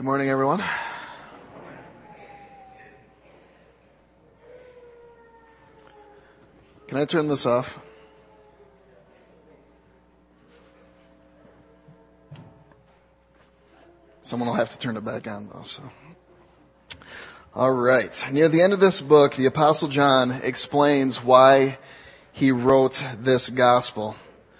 Good morning, everyone. Can I turn this off? Someone will have to turn it back on, though. So, all right. Near the end of this book, the Apostle John explains why he wrote this gospel.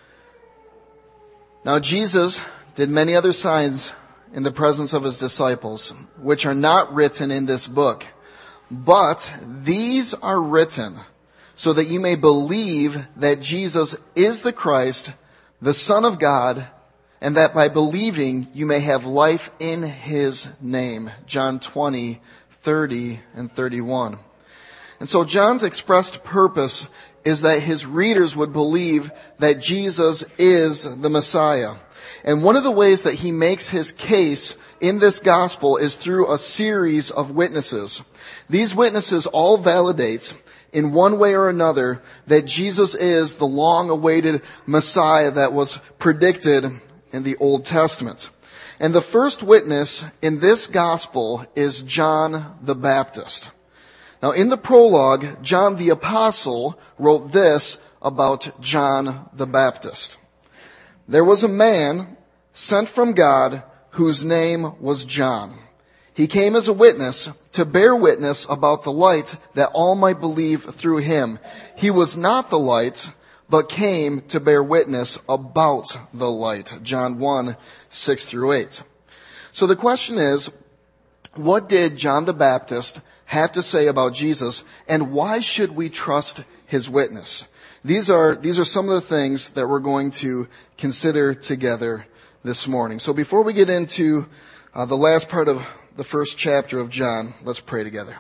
Now, Jesus did many other signs in the presence of his disciples, which are not written in this book. But these are written so that you may believe that Jesus is the Christ, the Son of God, and that by believing you may have life in his name. John 20:30 and 31. And so John's expressed purpose is that his readers would believe that Jesus is the Messiah. And one of the ways that he makes his case in this gospel is through a series of witnesses. These witnesses all validate in one way or another that Jesus is the long-awaited Messiah that was predicted in the Old Testament. And the first witness in this gospel is John the Baptist. Now, in the prologue, John the Apostle wrote this about John the Baptist. There was a man sent from God whose name was John. He came as a witness to bear witness about the light that all might believe through him. He was not the light, but came to bear witness about the light. John 1:6-8. So the question is, what did John the Baptist have to say about Jesus, and why should we trust his witness? These are some of the things that we're going to consider together this morning. So before we get into the last part of the first chapter of John, let's pray together.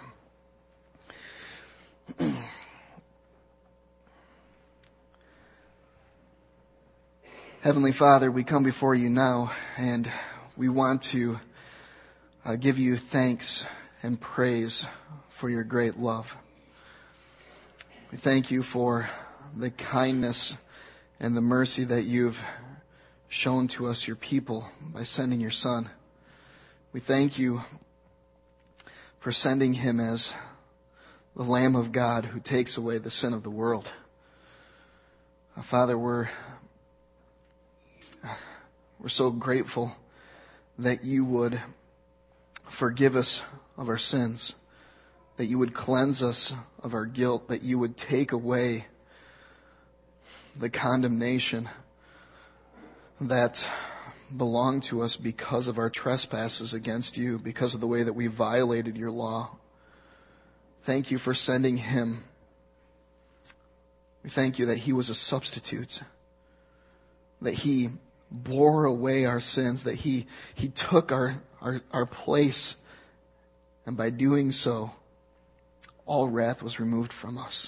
Heavenly Father, we come before you now, and we want to give you thanks and praise for your great love. We thank you for the kindness and the mercy that you've shown to us, your people, by sending your Son. We thank you for sending him as the Lamb of God who takes away the sin of the world. Father, we're so grateful that you would forgive us of our sins, that you would cleanse us of our guilt, that you would take away the condemnation that belonged to us because of our trespasses against you, because of the way that we violated your law. Thank you for sending him. We thank you that he was a substitute, that he bore away our sins, that he took our place, and by doing so, all wrath was removed from us.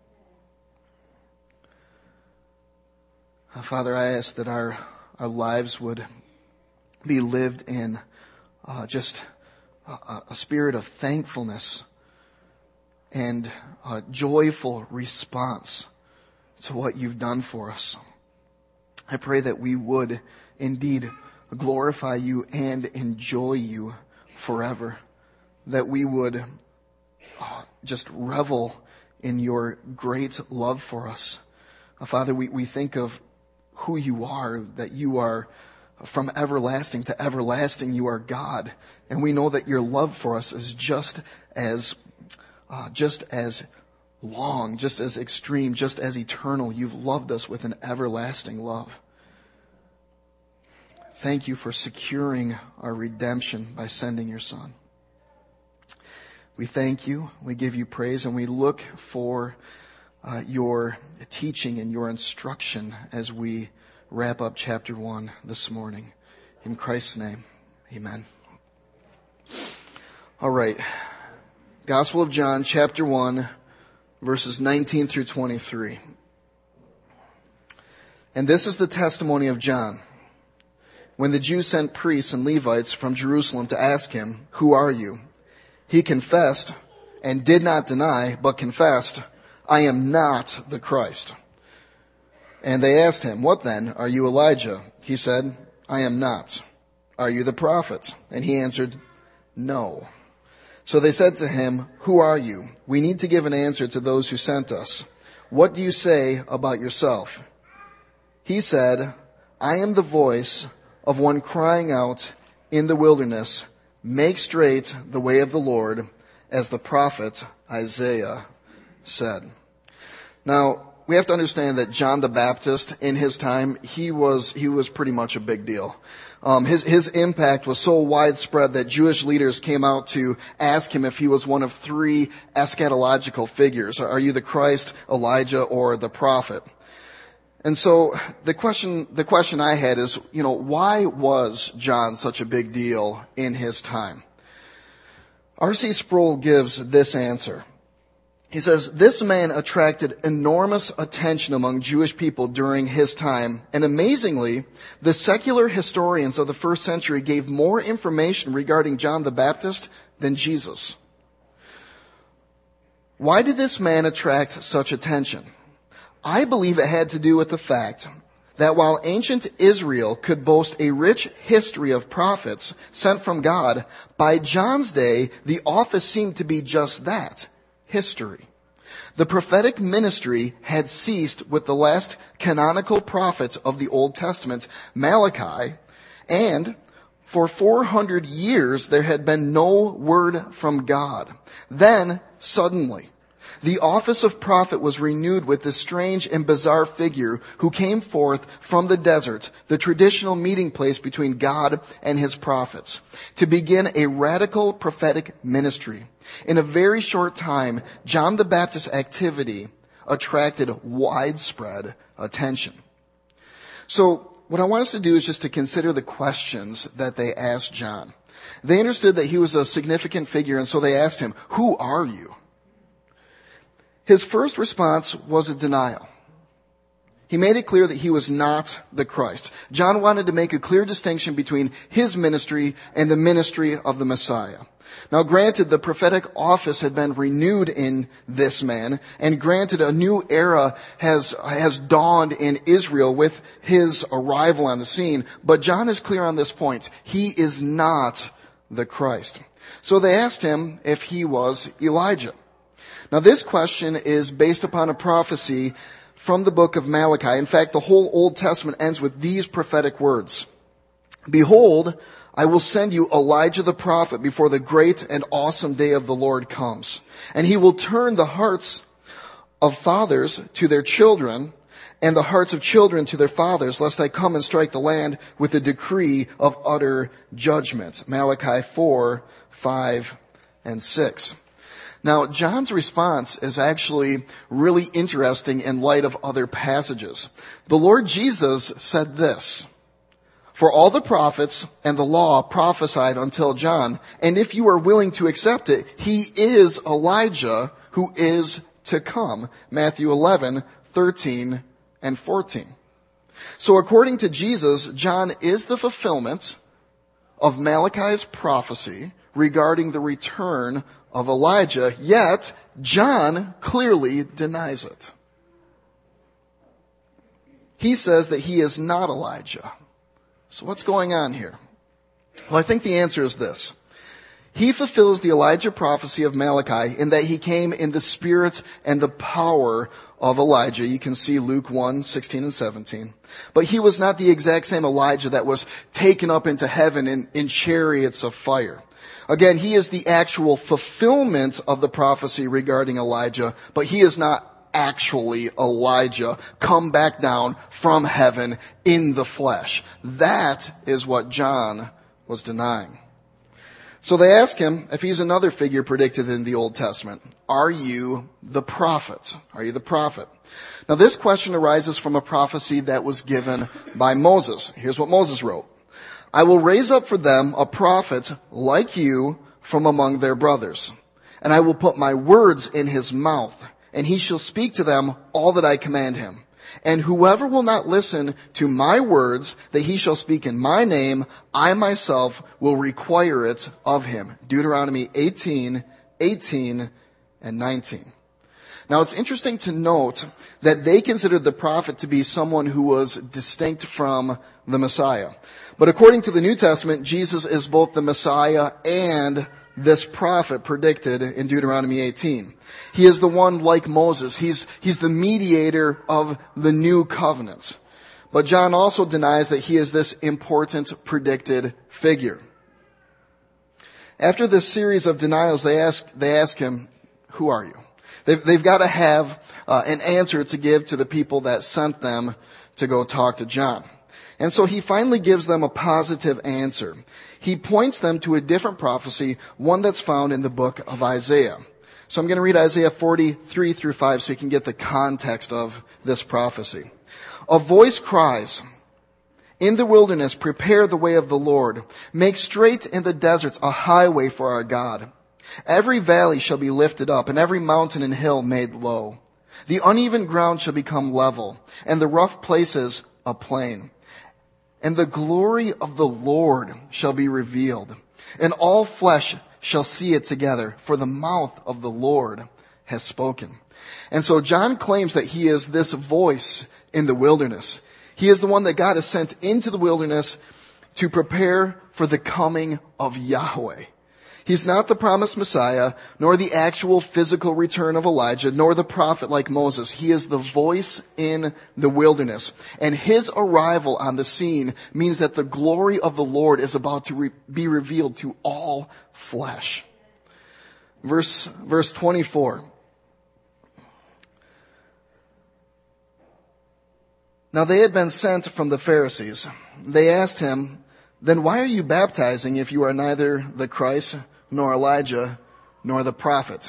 Father, I ask that our lives would be lived in just a spirit of thankfulness and a joyful response to what you've done for us. I pray that we would indeed glorify you and enjoy you forever, that we would just revel in your great love for us. Father, we think of who you are, that you are from everlasting to everlasting, you are God. And we know that your love for us is just as long, just as extreme, just as eternal. You've loved us with an everlasting love. Thank you for securing our redemption by sending your Son. We thank you, we give you praise, and we look for your teaching and your instruction as we wrap up chapter 1 this morning. In Christ's name, amen. All right. Gospel of John, chapter 1, verses 19-23. And this is the testimony of John. When the Jews sent priests and Levites from Jerusalem to ask him, "Who are you?" he confessed and did not deny, but confessed, "I am not the Christ." And they asked him, "What then? Are you Elijah?" He said, "I am not." "Are you the prophet?" And he answered, "No." So they said to him, "Who are you? We need to give an answer to those who sent us. What do you say about yourself?" He said, "I am the voice of one crying out in the wilderness, 'Make straight the way of the Lord,' as the prophet Isaiah said." Now, we have to understand that John the Baptist, in his time, he was pretty much a big deal. His impact was so widespread that Jewish leaders came out to ask him if he was one of three eschatological figures. Are you the Christ, Elijah, or the prophet? And so the question I had is, why was John such a big deal in his time? R.C. Sproul gives this answer. He says, "This man attracted enormous attention among Jewish people during his time, and amazingly, the secular historians of the first century gave more information regarding John the Baptist than Jesus." Why did this man attract such attention? I believe it had to do with the fact that while ancient Israel could boast a rich history of prophets sent from God, by John's day, the office seemed to be just that, history. The prophetic ministry had ceased with the last canonical prophet of the Old Testament, Malachi, and for 400 years there had been no word from God. Then, suddenly, the office of prophet was renewed with this strange and bizarre figure who came forth from the desert, the traditional meeting place between God and his prophets, to begin a radical prophetic ministry. In a very short time, John the Baptist's activity attracted widespread attention. So, what I want us to do is just to consider the questions that they asked John. They understood that he was a significant figure, and so they asked him, "Who are you?" His first response was a denial. He made it clear that he was not the Christ. John wanted to make a clear distinction between his ministry and the ministry of the Messiah. Now, granted, the prophetic office had been renewed in this man, and granted, a new era has dawned in Israel with his arrival on the scene, but John is clear on this point. He is not the Christ. So they asked him if he was Elijah. Now, this question is based upon a prophecy from the book of Malachi. In fact, the whole Old Testament ends with these prophetic words. "Behold, I will send you Elijah the prophet before the great and awesome day of the Lord comes. And he will turn the hearts of fathers to their children and the hearts of children to their fathers, lest I come and strike the land with a decree of utter judgment." Malachi 4, 5, and 6. Now, John's response is actually really interesting in light of other passages. The Lord Jesus said this, "For all the prophets and the law prophesied until John, and if you are willing to accept it, he is Elijah who is to come." Matthew 11, 13, and 14. So according to Jesus, John is the fulfillment of Malachi's prophecy regarding the return of Elijah, yet John clearly denies it. He says that he is not Elijah. So what's going on here? Well, I think the answer is this. He fulfills the Elijah prophecy of Malachi in that he came in the spirit and the power of Elijah. You can see Luke 1, 16 and 17. But he was not the exact same Elijah that was taken up into heaven in chariots of fire. Again, he is the actual fulfillment of the prophecy regarding Elijah, but he is not actually Elijah come back down from heaven in the flesh. That is what John was denying. So they ask him if he's another figure predicted in the Old Testament. Are you the prophet? Are you the prophet? Now this question arises from a prophecy that was given by Moses. Here's what Moses wrote. "I will raise up for them a prophet like you from among their brothers, and I will put my words in his mouth, and he shall speak to them all that I command him. And whoever will not listen to my words that he shall speak in my name, I myself will require it of him." Deuteronomy 18, 18, and 19. Now it's interesting to note that they considered the prophet to be someone who was distinct from the Messiah. But according to the New Testament, Jesus is both the Messiah and this prophet predicted in Deuteronomy 18. He is the one like Moses. He's the mediator of the new covenant. But John also denies that he is this important predicted figure. After this series of denials, they ask him, "Who are you?" They've got to have an answer to give to the people that sent them to go talk to John. And so he finally gives them a positive answer. He points them to a different prophecy, one that's found in the book of Isaiah. So I'm going to read Isaiah 43 through 5 so you can get the context of this prophecy. A voice cries, "In the wilderness, prepare the way of the Lord. Make straight in the deserts a highway for our God. Every valley shall be lifted up, and every mountain and hill made low. The uneven ground shall become level, and the rough places a plain. And the glory of the Lord shall be revealed, and all flesh shall see it together, for the mouth of the Lord has spoken." And so John claims that he is this voice in the wilderness. He is the one that God has sent into the wilderness to prepare for the coming of Yahweh. He's not the promised Messiah, nor the actual physical return of Elijah, nor the prophet like Moses. He is the voice in the wilderness. And his arrival on the scene means that the glory of the Lord is about to be revealed to all flesh. Verse 24. Now they had been sent from the Pharisees. They asked him, "Then why are you baptizing if you are neither the Christ, nor Elijah, nor the prophet?"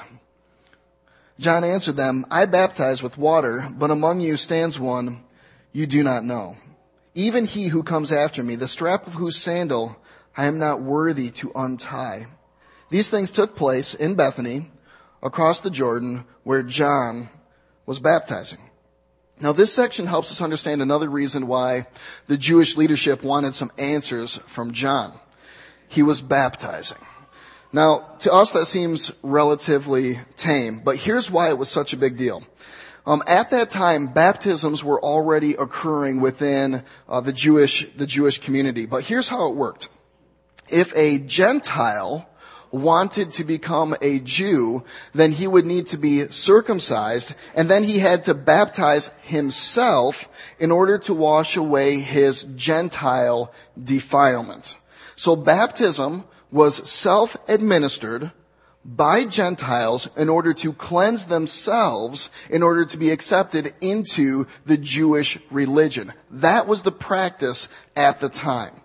John answered them, "I baptize with water, but among you stands one you do not know. Even he who comes after me, the strap of whose sandal I am not worthy to untie." These things took place in Bethany, across the Jordan, where John was baptizing. Now this section helps us understand another reason why the Jewish leadership wanted some answers from John. He was baptizing. Now, to us that seems relatively tame, but here's why it was such a big deal. At that time, baptisms were already occurring within the Jewish community. But here's how it worked. If a Gentile wanted to become a Jew, then he would need to be circumcised, and then he had to baptize himself in order to wash away his Gentile defilement. So baptism was self-administered by Gentiles in order to cleanse themselves in order to be accepted into the Jewish religion. That was the practice at the time.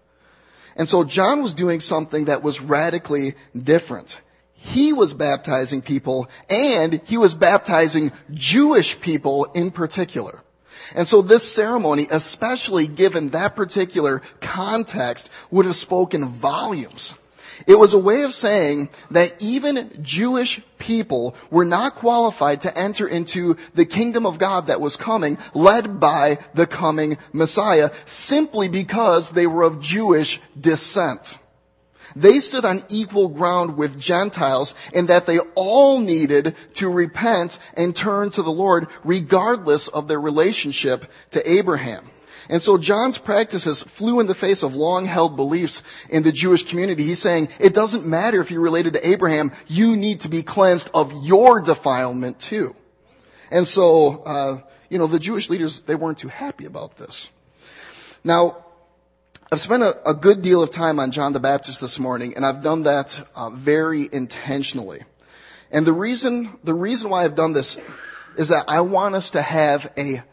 And so John was doing something that was radically different. He was baptizing people, and he was baptizing Jewish people in particular. And so this ceremony, especially given that particular context, would have spoken volumes. It was a way of saying that even Jewish people were not qualified to enter into the kingdom of God that was coming, led by the coming Messiah, simply because they were of Jewish descent. They stood on equal ground with Gentiles in that they all needed to repent and turn to the Lord regardless of their relationship to Abraham. And so John's practices flew in the face of long-held beliefs in the Jewish community. He's saying, it doesn't matter if you're related to Abraham, you need to be cleansed of your defilement too. And so, the Jewish leaders, they weren't too happy about this. Now, I've spent a good deal of time on John the Baptist this morning, and I've done that very intentionally. And the reason why I've done this is that I want us to have a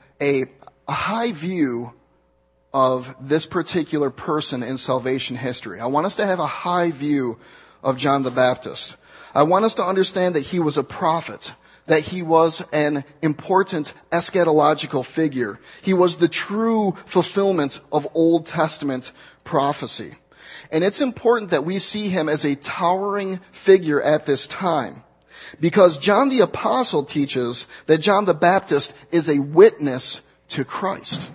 high view of this particular person in salvation history. I want us to have a high view of John the Baptist. I want us to understand that he was a prophet, that he was an important eschatological figure. He was the true fulfillment of Old Testament prophecy. And it's important that we see him as a towering figure at this time, because John the Apostle teaches that John the Baptist is a witness to Christ.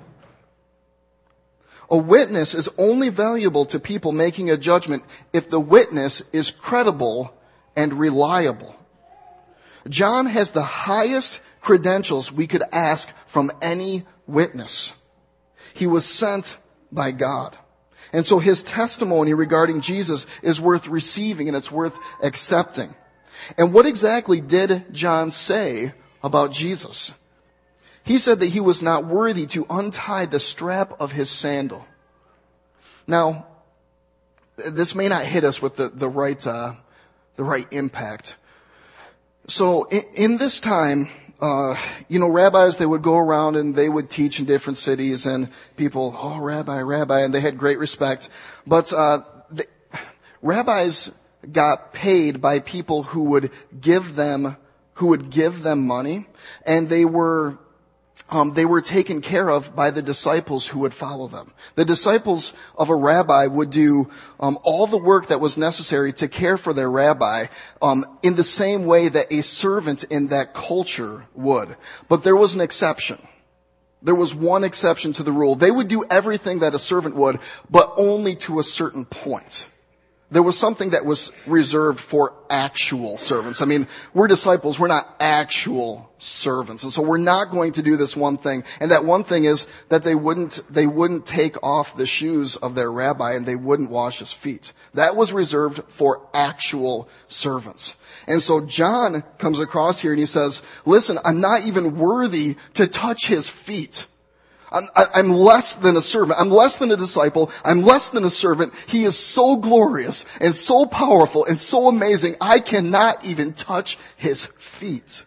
A witness is only valuable to people making a judgment if the witness is credible and reliable. John has the highest credentials we could ask from any witness. He was sent by God. And so his testimony regarding Jesus is worth receiving and it's worth accepting. And what exactly did John say about Jesus? He said that he was not worthy to untie the strap of his sandal. Now, this may not hit us with the right impact. So in this time, rabbis, they would go around and they would teach in different cities, and people, oh, rabbi, and they had great respect. But rabbis got paid by people who would give them money, and they were taken care of by the disciples who would follow them. The disciples of a rabbi would do all the work that was necessary to care for their rabbi in the same way that a servant in that culture would. But there was an exception. There was one exception to the rule. They would do everything that a servant would, but only to a certain point. There was something that was reserved for actual servants. I mean, we're disciples, we're not actual servants. And so we're not going to do this one thing. And that one thing is that they wouldn't take off the shoes of their rabbi and they wouldn't wash his feet. That was reserved for actual servants. And so John comes across here and he says, listen, I'm not even worthy to touch his feet. I'm less than a servant. I'm less than a disciple. I'm less than a servant. He is so glorious and so powerful and so amazing. I cannot even touch his feet.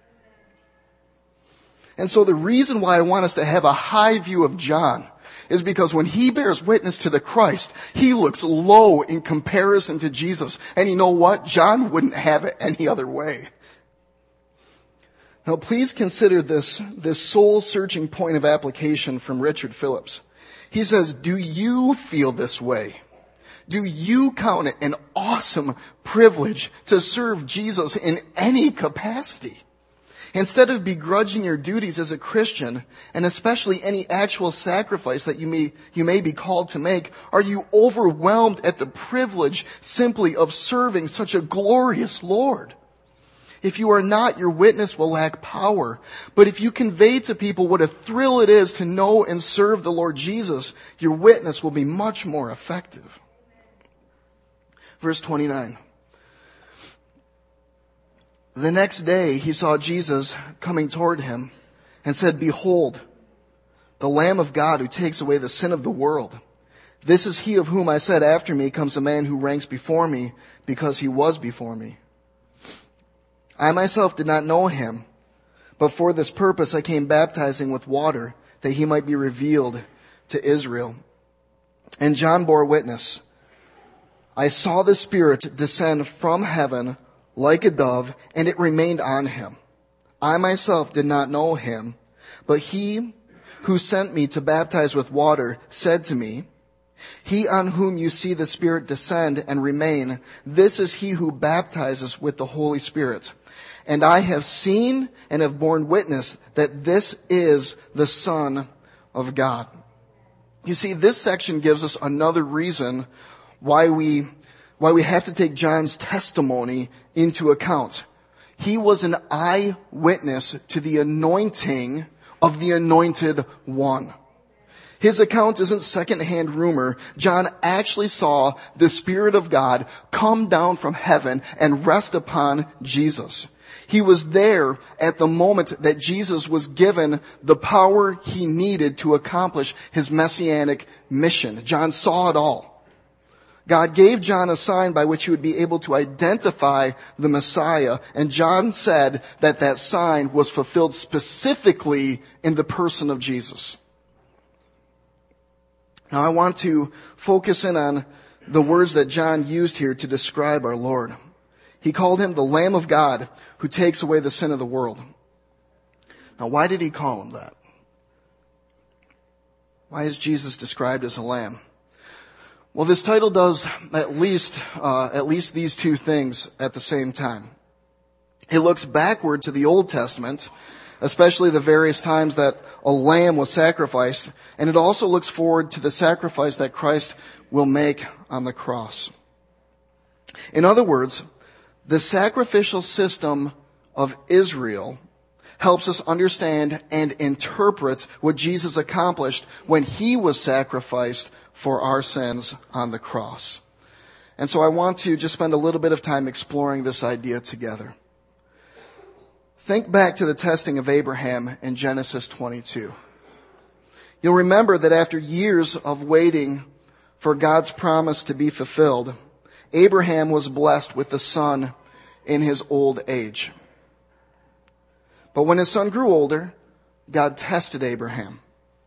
And so the reason why I want us to have a high view of John is because when he bears witness to the Christ, he looks low in comparison to Jesus. And you know what? John wouldn't have it any other way. Now, please consider this soul-searching point of application from Richard Phillips. He says, do you feel this way? Do you count it an awesome privilege to serve Jesus in any capacity? Instead of begrudging your duties as a Christian, and especially any actual sacrifice that you may be called to make, are you overwhelmed at the privilege simply of serving such a glorious Lord? If you are not, your witness will lack power. But if you convey to people what a thrill it is to know and serve the Lord Jesus, your witness will be much more effective. Verse 29. The next day he saw Jesus coming toward him and said, behold, the Lamb of God who takes away the sin of the world. This is he of whom I said, after me comes a man who ranks before me because he was before me. I myself did not know him, but for this purpose I came baptizing with water, that he might be revealed to Israel. And John bore witness. I saw the Spirit descend from heaven like a dove, and it remained on him. I myself did not know him, but he who sent me to baptize with water said to me, he on whom you see the Spirit descend and remain, this is he who baptizes with the Holy Spirit. And I have seen and have borne witness that this is the Son of God. You see, this section gives us another reason why we have to take John's testimony into account. He was an eyewitness to the anointing of the Anointed One. His account isn't secondhand rumor. John actually saw the Spirit of God come down from heaven and rest upon Jesus. He was there at the moment that Jesus was given the power he needed to accomplish his messianic mission. John saw it all. God gave John a sign by which he would be able to identify the Messiah, and John said that that sign was fulfilled specifically in the person of Jesus. Now I want to focus in on the words that John used here to describe our Lord. He called him the Lamb of God who takes away the sin of the world. Now why did he call him that? Why is Jesus described as a lamb? Well, this title does at least these two things at the same time. It looks backward to the Old Testament, especially the various times that a lamb was sacrificed, and it also looks forward to the sacrifice that Christ will make on the cross. In other words, the sacrificial system of Israel helps us understand and interpret what Jesus accomplished when he was sacrificed for our sins on the cross. And so I want to just spend a little bit of time exploring this idea together. Think back to the testing of Abraham in Genesis 22. You'll remember that after years of waiting for God's promise to be fulfilled, Abraham was blessed with a son in his old age. But when his son grew older, God tested Abraham.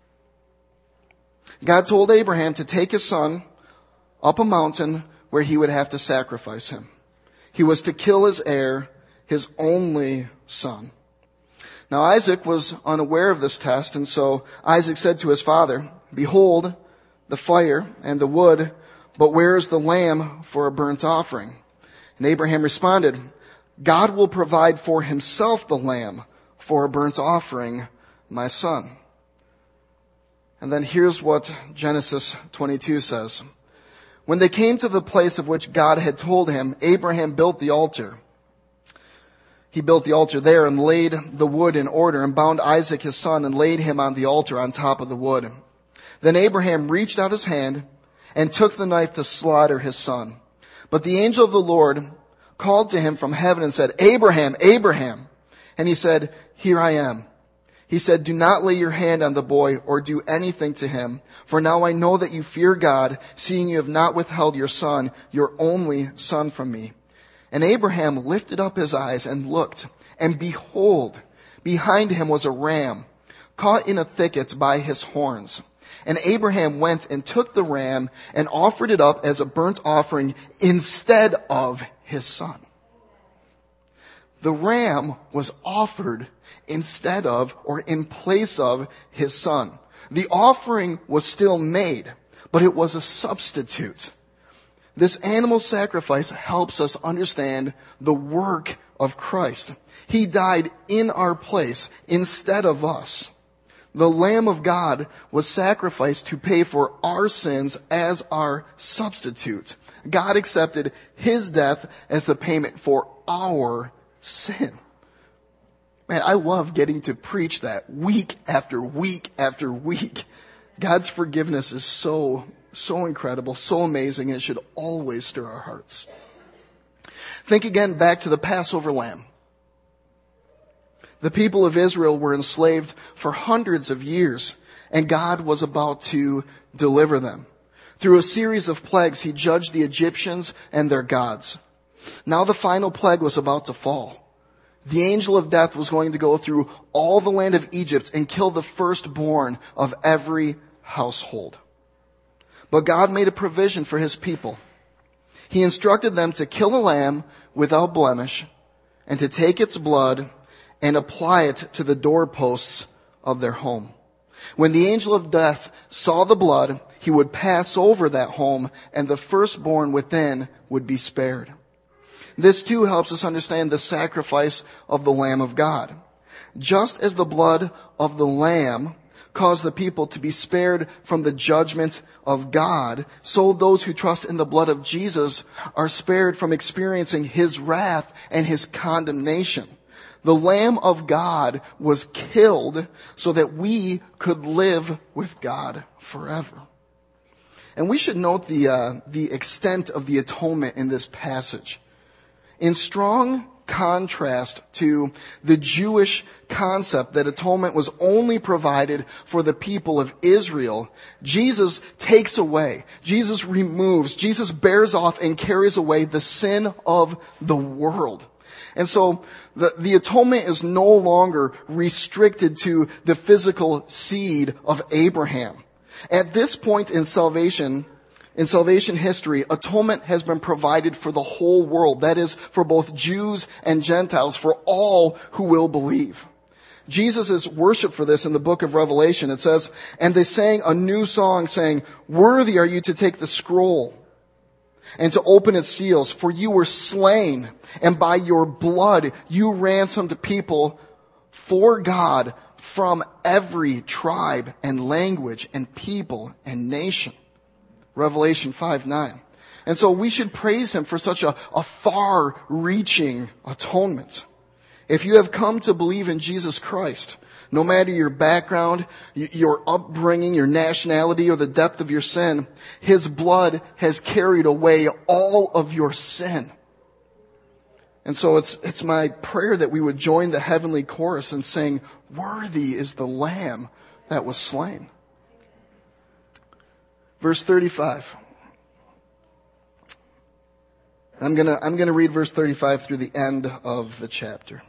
God told Abraham to take his son up a mountain where he would have to sacrifice him. He was to kill his heir, his only son. Now Isaac was unaware of this test, and so Isaac said to his father, "Behold, the fire and the wood, but where is the lamb for a burnt offering?" And Abraham responded, "God will provide for himself the lamb for a burnt offering, my son." And then here's what Genesis 22 says. When they came to the place of which God had told him, Abraham built the altar. He built the altar there and laid the wood in order and bound Isaac his son and laid him on the altar on top of the wood. Then Abraham reached out his hand and took the knife to slaughter his son. But the angel of the Lord called to him from heaven and said, "Abraham, Abraham." And he said, "Here I am." He said, "Do not lay your hand on the boy or do anything to him. For now I know that you fear God, seeing you have not withheld your son, your only son from me." And Abraham lifted up his eyes and looked, and behold, behind him was a ram, caught in a thicket by his horns. And Abraham went and took the ram and offered it up as a burnt offering instead of his son. The ram was offered instead of or in place of his son. The offering was still made, but it was a substitute. This animal sacrifice helps us understand the work of Christ. He died in our place instead of us. The Lamb of God was sacrificed to pay for our sins as our substitute. God accepted his death as the payment for our sin. Man, I love getting to preach that week after week after week. God's forgiveness is so incredible, so amazing, and it should always stir our hearts. Think again back to the Passover lamb. The people of Israel were enslaved for hundreds of years, and God was about to deliver them. Through a series of plagues, he judged the Egyptians and their gods. Now the final plague was about to fall. The angel of death was going to go through all the land of Egypt and kill the firstborn of every household. But God made a provision for his people. He instructed them to kill a lamb without blemish and to take its blood and apply it to the doorposts of their home. When the angel of death saw the blood, he would pass over that home and the firstborn within would be spared. This too helps us understand the sacrifice of the Lamb of God. Just as the blood of the Lamb caused the people to be spared from the judgment of God, so those who trust in the blood of Jesus are spared from experiencing his wrath and his condemnation. The Lamb of God was killed so that we could live with God forever. And we should note the extent of the atonement in this passage. In strong contrast to the Jewish concept that atonement was only provided for the people of Israel, Jesus takes away, Jesus removes, Jesus bears off and carries away the sin of the world. And so the atonement is no longer restricted to the physical seed of Abraham. At this point in salvation history, atonement has been provided for the whole world. That is, for both Jews and Gentiles, for all who will believe. Jesus is worshiped for this in the book of Revelation. It says, "And they sang a new song saying, 'Worthy are you to take the scroll and to open its seals, for you were slain, and by your blood you ransomed people for God from every tribe and language and people and nation.'" Revelation 5:9. And so we should praise him for such a far-reaching atonement. If you have come to believe in Jesus Christ, no matter your background, your upbringing, your nationality, or the depth of your sin, his blood has carried away all of your sin. And so it's my prayer that we would join the heavenly chorus in saying, "Worthy is the Lamb that was slain." Verse 35. I'm gonna read verse 35 through the end of the chapter.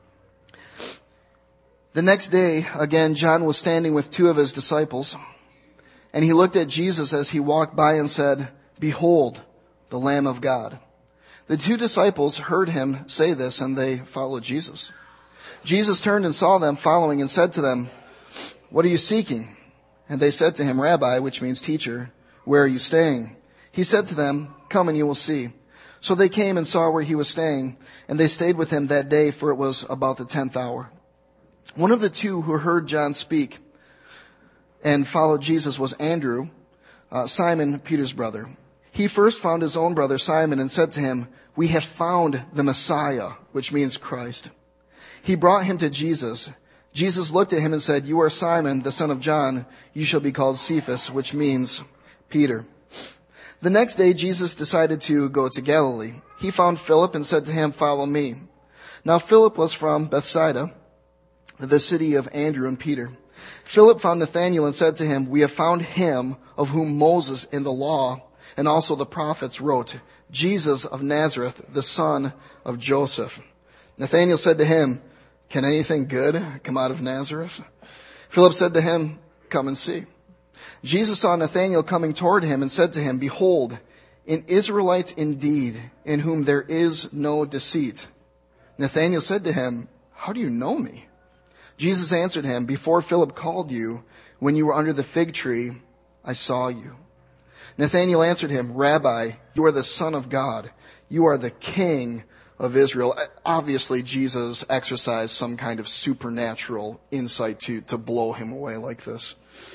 The next day, again, John was standing with two of his disciples, and he looked at Jesus as he walked by and said, "Behold, the Lamb of God." The two disciples heard him say this, and they followed Jesus. Jesus turned and saw them following and said to them, "What are you seeking?" And they said to him, "Rabbi," which means teacher, "where are you staying?" He said to them, "Come and you will see." So they came and saw where he was staying, and they stayed with him that day, for it was about the 10th hour. One of the two who heard John speak and followed Jesus was Andrew, Simon Peter's brother. He first found his own brother Simon and said to him, "We have found the Messiah," which means Christ. He brought him to Jesus. Jesus looked at him and said, "You are Simon, the son of John. You shall be called Cephas," which means Peter. The next day, Jesus decided to go to Galilee. He found Philip and said to him, "Follow me." Now Philip was from Bethsaida, the city of Andrew and Peter. Philip found Nathanael and said to him, "We have found him of whom Moses in the law and also the prophets wrote, Jesus of Nazareth, the son of Joseph." Nathanael said to him, "Can anything good come out of Nazareth?" Philip said to him, "Come and see." Jesus saw Nathanael coming toward him and said to him, "Behold, an Israelite indeed, in whom there is no deceit." Nathanael said to him, "How do you know me?" Jesus answered him, "Before Philip called you, when you were under the fig tree, I saw you." Nathanael answered him, "Rabbi, you are the Son of God. You are the King of Israel." Obviously, Jesus exercised some kind of supernatural insight to blow him away like this.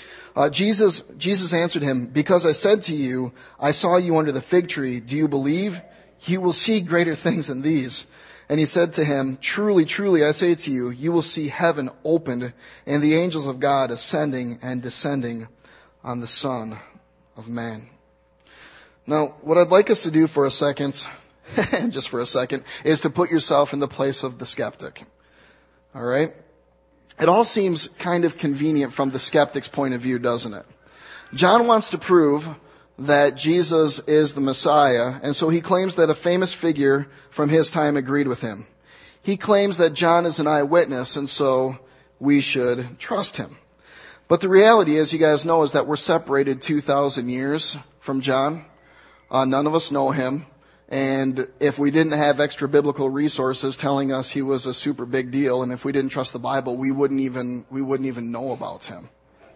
Jesus answered him, "Because I said to you, I saw you under the fig tree, do you believe? You will see greater things than these." And he said to him, "Truly, truly, I say to you, you will see heaven opened and the angels of God ascending and descending on the Son of Man." Now, what I'd like us to do for a second, just for a second, is to put yourself in the place of the skeptic. All right? It all seems kind of convenient from the skeptic's point of view, doesn't it? John wants to prove that Jesus is the Messiah, and so he claims that a famous figure from his time agreed with him. He claims that John is an eyewitness, and so we should trust him. But the reality, as you guys know, is that we're separated 2,000 years from John. None of us know him. And if we didn't have extra biblical resources telling us he was a super big deal, and if we didn't trust the Bible, we wouldn't even know about him.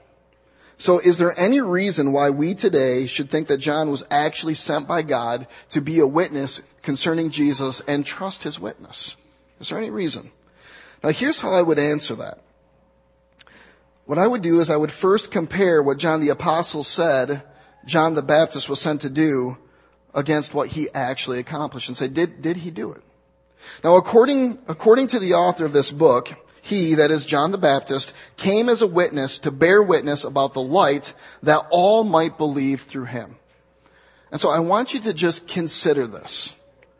So is there any reason why we today should think that John was actually sent by God to be a witness concerning Jesus and trust his witness? Is there any reason? Now here's how I would answer that. What I would do is I would first compare what John the Apostle said John the Baptist was sent to do against what he actually accomplished and say, did he do it? Now, according to the author of this book, he, that is John the Baptist, came as a witness to bear witness about the light that all might believe through him. And so I want you to just consider this.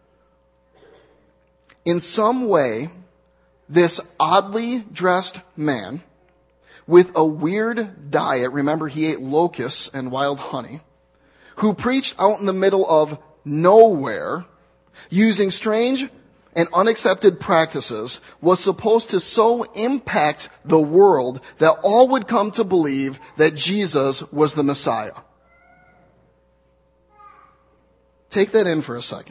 In some way, this oddly dressed man with a weird diet, remember he ate locusts and wild honey, who preached out in the middle of nowhere, using strange and unaccepted practices, was supposed to so impact the world that all would come to believe that Jesus was the Messiah. Take that in for a second.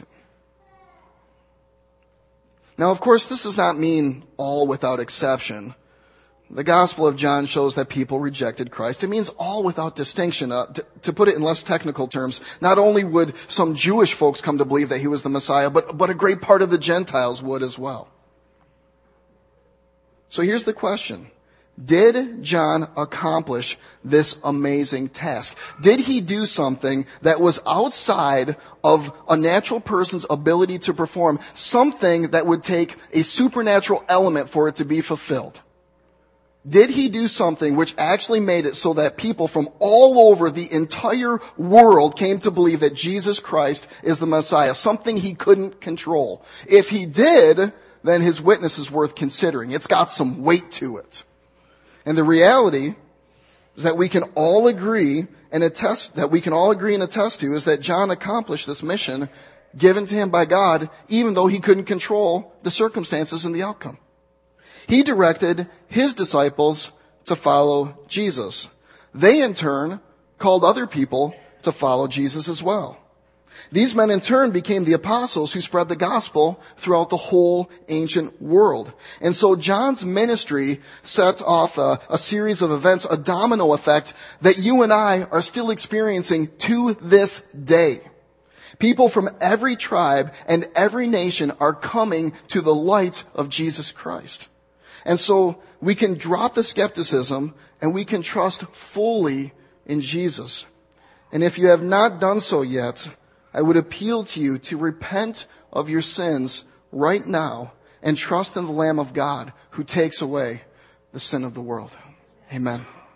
Now, of course, this does not mean all without exception. The Gospel of John shows that people rejected Christ. It means all without distinction. To put it in less technical terms, not only would some Jewish folks come to believe that he was the Messiah, but a great part of the Gentiles would as well. So here's the question. Did John accomplish this amazing task? Did he do something that was outside of a natural person's ability to perform, something that would take a supernatural element for it to be fulfilled? Did he do something which actually made it so that people from all over the entire world came to believe that Jesus Christ is the Messiah, something he couldn't control? If he did, then his witness is worth considering. It's got some weight to it. And the reality is that we can all agree and attest to is that John accomplished this mission given to him by God, even though he couldn't control the circumstances and the outcome. He directed his disciples to follow Jesus. They, in turn, called other people to follow Jesus as well. These men, in turn, became the apostles who spread the gospel throughout the whole ancient world. And so John's ministry sets off a series of events, a domino effect that you and I are still experiencing to this day. People from every tribe and every nation are coming to the light of Jesus Christ. And so we can drop the skepticism and we can trust fully in Jesus. And if you have not done so yet, I would appeal to you to repent of your sins right now and trust in the Lamb of God who takes away the sin of the world. Amen.